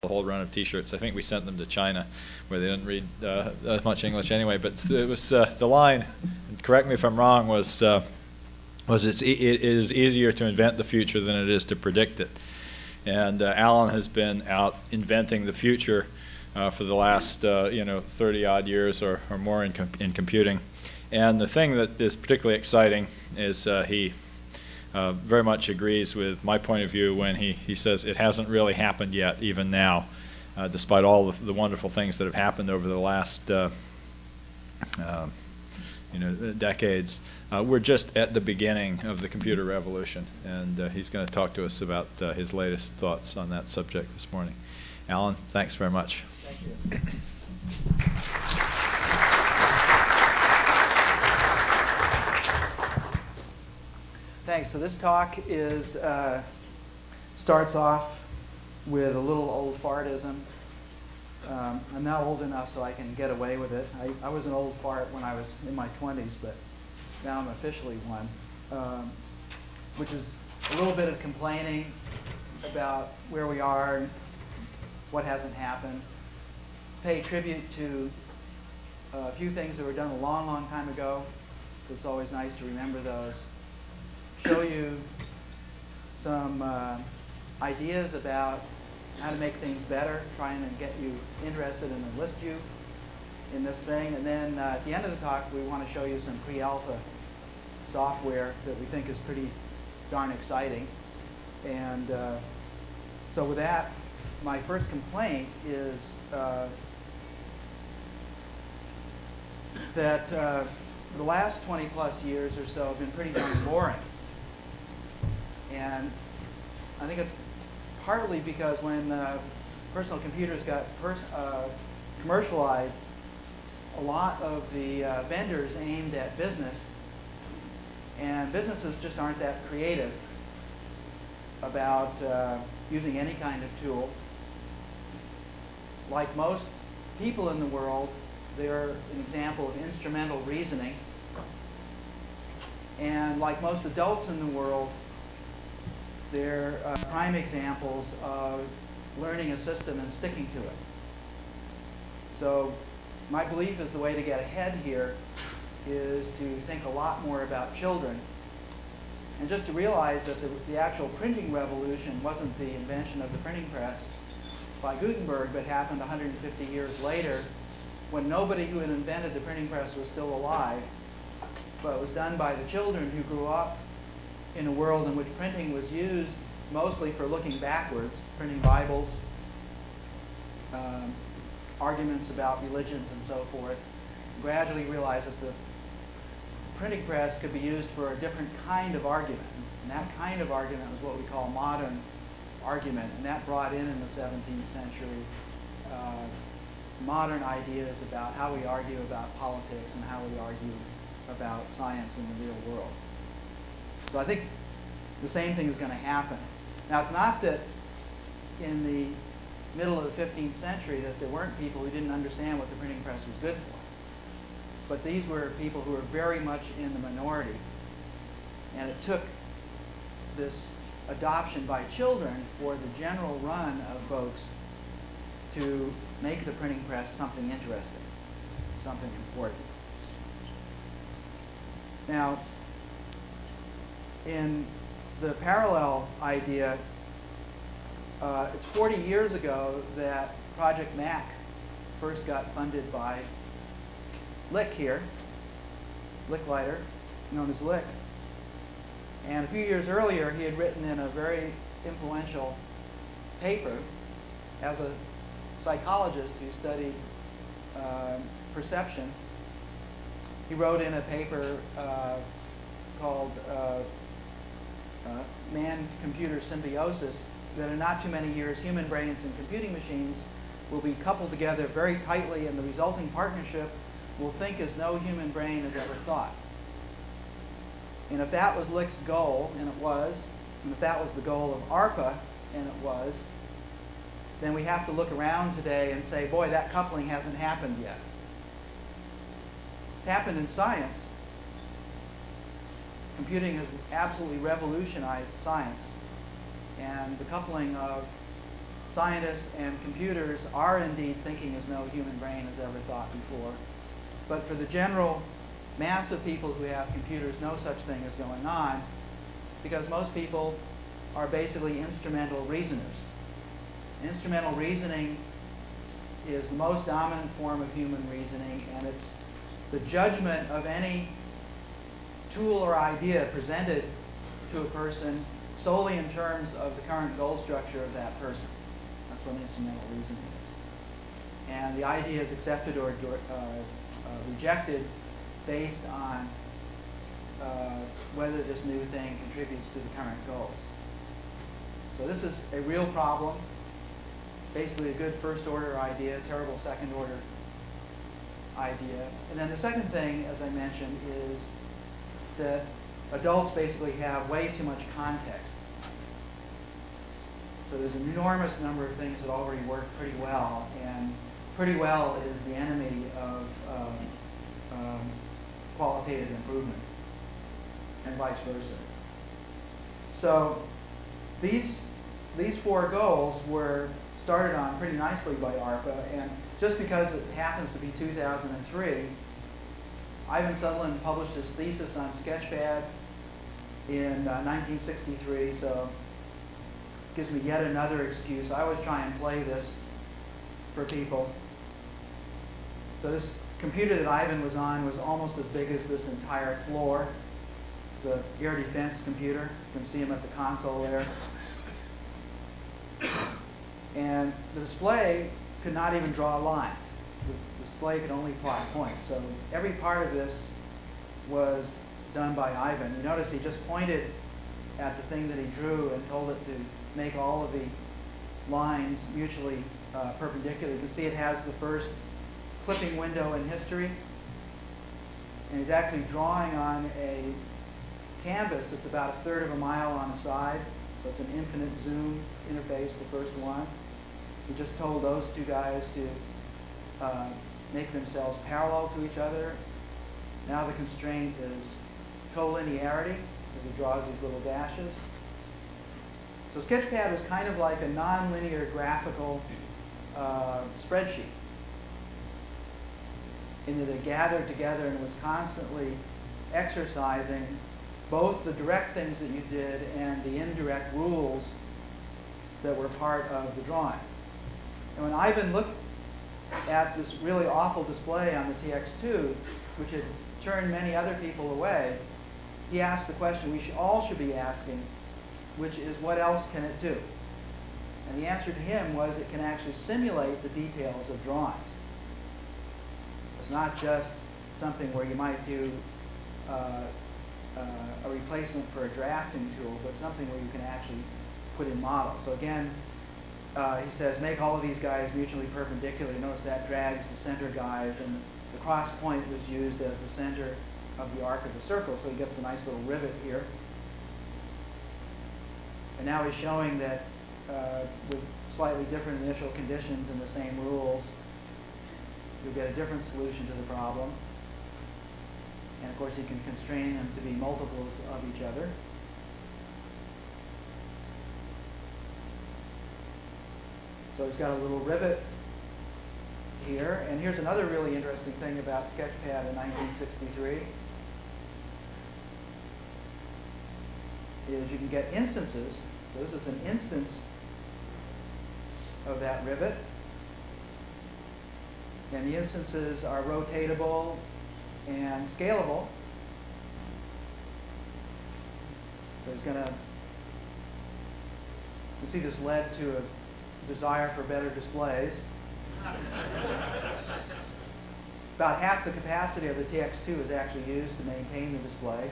a whole run of T-shirts. I think we sent them to China, where they didn't read as much English anyway. But it was the line. Correct me if I'm wrong. Was it is easier to invent the future than it is to predict it. And Alan has been out inventing the future for the last 30 odd years or more in computing. And the thing that is particularly exciting is he very much agrees with my point of view when he says it hasn't really happened yet, even now, despite all the wonderful things that have happened over the last decades. We're just at the beginning of the computer revolution, and he's going to talk to us about his latest thoughts on that subject this morning. Alan, thanks very much. Thank you. Thanks. So this talk is starts off with a little old fartism. I'm now old enough so I can get away with it. I was an old fart when I was in my 20s, but now I'm officially one, which is a little bit of complaining about where we are and what hasn't happened. Pay tribute to a few things that were done a long, long time ago. It's always nice to remember those. Show you some ideas about how to make things better, trying to get you interested and enlist you in this thing. And then at the end of the talk, we want to show you some pre-alpha software that we think is pretty darn exciting. And so with that, my first complaint is that the last 20 plus years or so have been pretty darn boring. And I think it's partly because when personal computers got commercialized, a lot of the vendors aimed at business, and businesses just aren't that creative about using any kind of tool. Like most people in the world, they're an example of instrumental reasoning. And like most adults in the world, they're prime examples of learning a system and sticking to it. So my belief is the way to get ahead here is to think a lot more about children. And just to realize that the actual printing revolution wasn't the invention of the printing press by Gutenberg, but happened 150 years later when nobody who had invented the printing press was still alive, but it was done by the children who grew up in a world in which printing was used mostly for looking backwards, printing Bibles, arguments about religions and so forth. Gradually realized that the printing press could be used for a different kind of argument. And that kind of argument was what we call modern argument. And that brought in the 17th century modern ideas about how we argue about politics and how we argue about science in the real world. So I think the same thing is going to happen. Now, it's not that in the middle of the 15th century that there weren't people who didn't understand what the printing press was good for. But these were people who were very much in the minority. And it took this adoption by children for the general run of folks to make the printing press something interesting, something important. Now, in the parallel idea, it's 40 years ago that Project Mac first got funded by Lick here, Licklider, known as Lick. And a few years earlier, he had written in a very influential paper as a psychologist who studied perception. He wrote in a paper called Man-Computer Symbiosis that in not too many years, human brains and computing machines will be coupled together very tightly, and the resulting partnership will think as no human brain has ever thought. And if that was Lick's goal, and it was, and if that was the goal of ARPA, and it was, then we have to look around today and say, boy, that coupling hasn't happened yet. It's happened in science. Computing has absolutely revolutionized science. And the coupling of scientists and computers are indeed thinking as no human brain has ever thought before. But for the general mass of people who have computers, no such thing is going on, because most people are basically instrumental reasoners. Instrumental reasoning is the most dominant form of human reasoning, and it's the judgment of any tool or idea presented to a person solely in terms of the current goal structure of that person. That's what instrumental reasoning is. And the idea is accepted or rejected based on whether this new thing contributes to the current goals. So this is a real problem. Basically a good first order idea, terrible second order idea. And then the second thing, as I mentioned, is that adults basically have way too much context. So there's an enormous number of things that already work pretty well, and pretty well is the enemy of qualitative improvement, and vice versa. So these four goals were started on pretty nicely by ARPA, and just because it happens to be 2003, Ivan Sutherland published his thesis on Sketchpad in 1963, so it gives me yet another excuse. I always try and play this for people. So this computer that Ivan was on was almost as big as this entire floor. It's an air defense computer. You can see him at the console there. And the display could not even draw lines. The display could only plot points. So every part of this was done by Ivan. You notice he just pointed at the thing that he drew and told it to make all of the lines mutually perpendicular. You can see it has the first clipping window in history. And he's actually drawing on a canvas that's about 1/3 of a mile on the side. So it's an infinite zoom interface, the first one. He just told those two guys to make themselves parallel to each other. Now the constraint is collinearity, as he draws these little dashes. So Sketchpad was kind of like a nonlinear graphical spreadsheet, in that it gathered together and was constantly exercising both the direct things that you did and the indirect rules that were part of the drawing. And when Ivan looked at this really awful display on the TX2, which had turned many other people away, he asked the question we all should be asking, which is, what else can it do? And the answer to him was it can actually simulate the details of drawings. It's not just something where you might do a replacement for a drafting tool, but something where you can actually put in models. So again, he says make all of these guys mutually perpendicular. Notice that drags the center guys, and the cross point was used as the center of the arc of the circle, so he gets a nice little rivet here. And now he's showing that with slightly different initial conditions and the same rules, you'll get a different solution to the problem. And of course, you can constrain them to be multiples of each other. So he's got a little rivet here. And here's another really interesting thing about Sketchpad in 1963. Is you can get instances. So this is an instance of that rivet. And the instances are rotatable and scalable. So he's going to, you see this led to a desire for better displays. About half the capacity of the TX2 is actually used to maintain the display.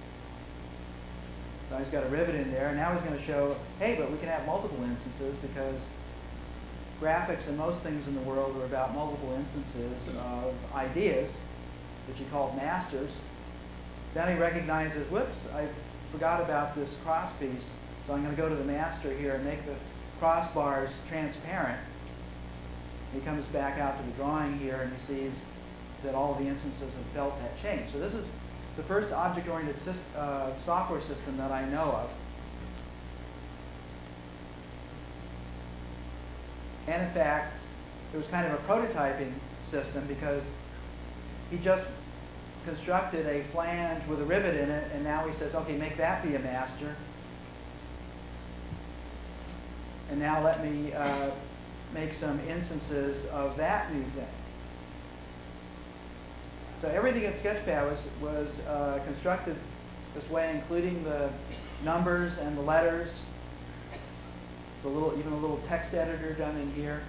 So he's got a rivet in there, and now he's going to show, hey, but we can have multiple instances, because graphics and most things in the world are about multiple instances of ideas, which he called masters. Then he recognizes, whoops, I forgot about this cross piece, so I'm going to go to the master here and make the crossbars transparent. He comes back out to the drawing here, and he sees that all of the instances have felt that change. So this is the first object-oriented software system that I know of. And in fact, it was kind of a prototyping system because he just constructed a flange with a rivet in it, and now he says, okay, make that be a master. And now let me make some instances of that new thing. So everything in Sketchpad was constructed this way, including the numbers and the letters. Even a little text editor done in here.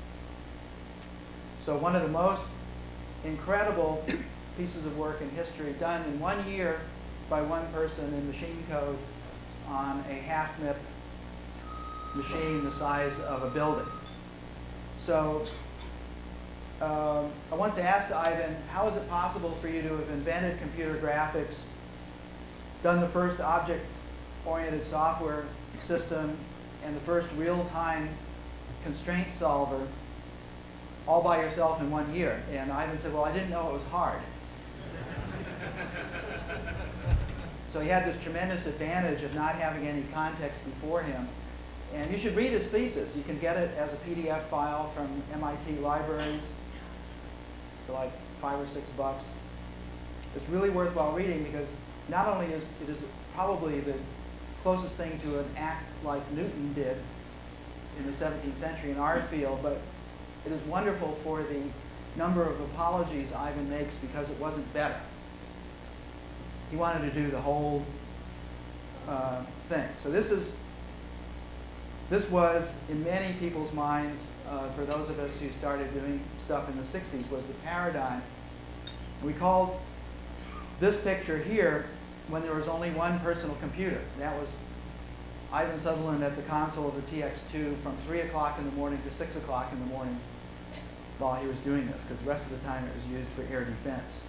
So one of the most incredible pieces of work in history done in 1 year by one person in machine code on a half-MIP machine the size of a building. So I once asked Ivan, how is it possible for you to have invented computer graphics, done the first object-oriented software system, and the first real-time constraint solver all by yourself in 1 year? And Ivan said, well, I didn't know it was hard. So he had this tremendous advantage of not having any context before him. And you should read his thesis. You can get it as a PDF file from MIT libraries for like $5 or $6. It's really worthwhile reading because not only is it probably the closest thing to an act like Newton did in the 17th century in our field, but it is wonderful for the number of apologies Ivan makes because it wasn't better. He wanted to do the whole thing. So this was, in many people's minds, for those of us who started doing stuff in the 60s, was the paradigm. We called this picture here when there was only one personal computer. That was Ivan Sutherland at the console of the TX2 from 3 o'clock in the morning to 6 o'clock in the morning while he was doing this, because the rest of the time it was used for air defense.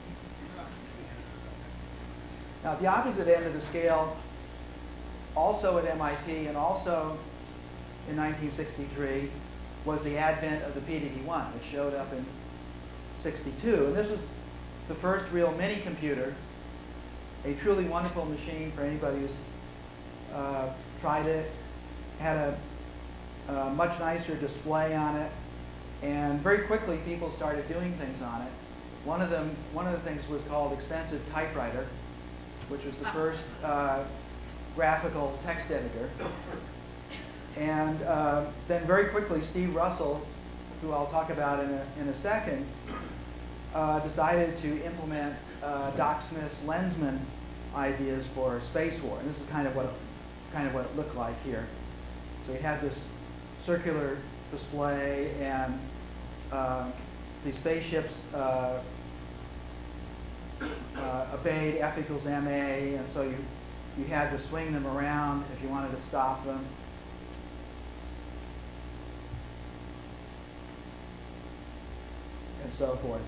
Now, at the opposite end of the scale, also at MIT and also in 1963, was the advent of the PDP-1, which showed up in '62. And this was the first real mini computer, a truly wonderful machine for anybody who's tried it. Had a much nicer display on it, and very quickly people started doing things on it. One of the things was called Expensive Typewriter, which was the first graphical text editor. And then very quickly, Steve Russell, who I'll talk about in a second, decided to implement Doc Smith's Lensman ideas for Space War. And this is kind of what it looked like here. So he had this circular display, and the spaceships obeyed F equals ma, and so you had to swing them around if you wanted to stop them. And so forth.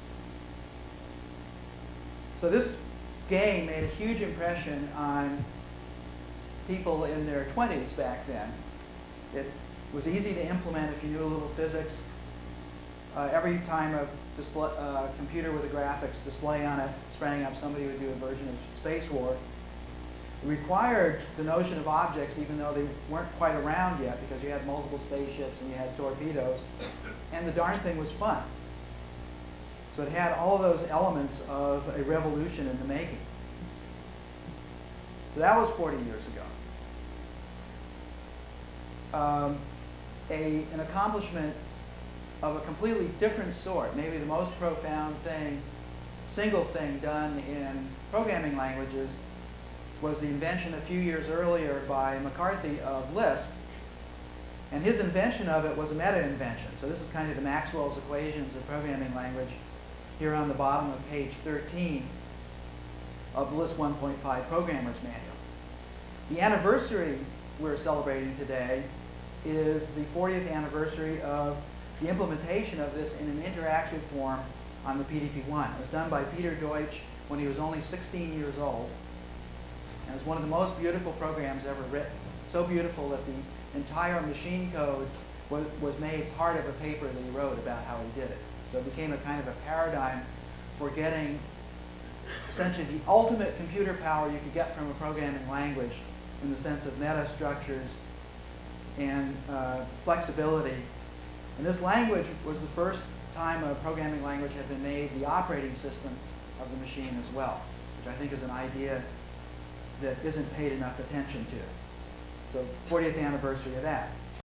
So this game made a huge impression on people in their 20s back then. It was easy to implement if you knew a little physics. Every time a computer with a graphics display on it sprang up, somebody would do a version of Space War. It required the notion of objects, even though they weren't quite around yet, because you had multiple spaceships and you had torpedoes, and the darn thing was fun. So it had all of those elements of a revolution in the making. So that was 40 years ago. An accomplishment of a completely different sort, maybe the most profound thing, single thing done in programming languages, was the invention a few years earlier by McCarthy of Lisp. And his invention of it was a meta-invention. So this is kind of the Maxwell's equations of programming language here on the bottom of page 13 of the Lisp 1.5 Programmer's Manual. The anniversary we're celebrating today is the 40th anniversary of the implementation of this in an interactive form on the PDP-1. It was done by Peter Deutsch when he was only 16 years old. And it's one of the most beautiful programs ever written. So beautiful that the entire machine code was made part of a paper that he wrote about how he did it. So it became a kind of a paradigm for getting essentially the ultimate computer power you could get from a programming language in the sense of meta structures and flexibility. And this language was the first time a programming language had been made the operating system of the machine as well, which I think is an idea that isn't paid enough attention to. So 40th anniversary of that.